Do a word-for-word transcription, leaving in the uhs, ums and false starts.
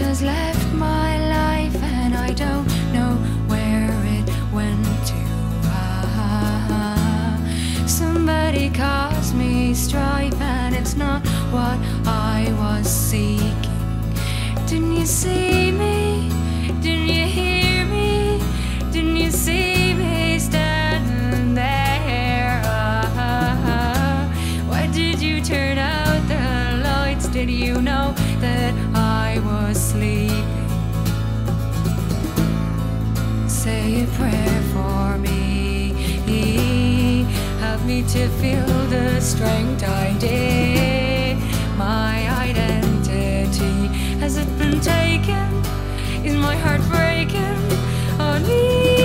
has left my life, and I don't know where it went to. Ah, somebody caused me strife, and it's not what I was seeking. Didn't you see me? Didn't you hear me? Didn't you see me standing there? Ah, why did you turn out the lights? Did you know that I was sleeping? Say a prayer for me, help me to feel the strength I did. My identity, has it been taken? Is my heart breaking on me?